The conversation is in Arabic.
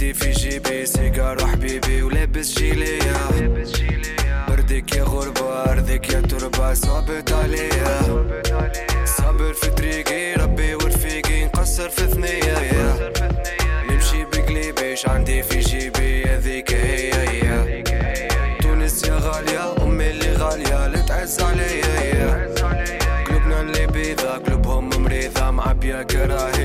عندي في جيبي سيجار وحبيبي ولابس جيلية. بردك يا غربة أرضك يا تربة صعبت عليا. صابر في طريقي ربي ورفيقي نقصر في ثنية. نمشي بقليبيش عندي في جيبي هذيك هي. تونس يا غالية أمي اللي غالية اللي تعز عليا. قلوبنا اللي بيضة قلوبهم مريضة معبية كراهية.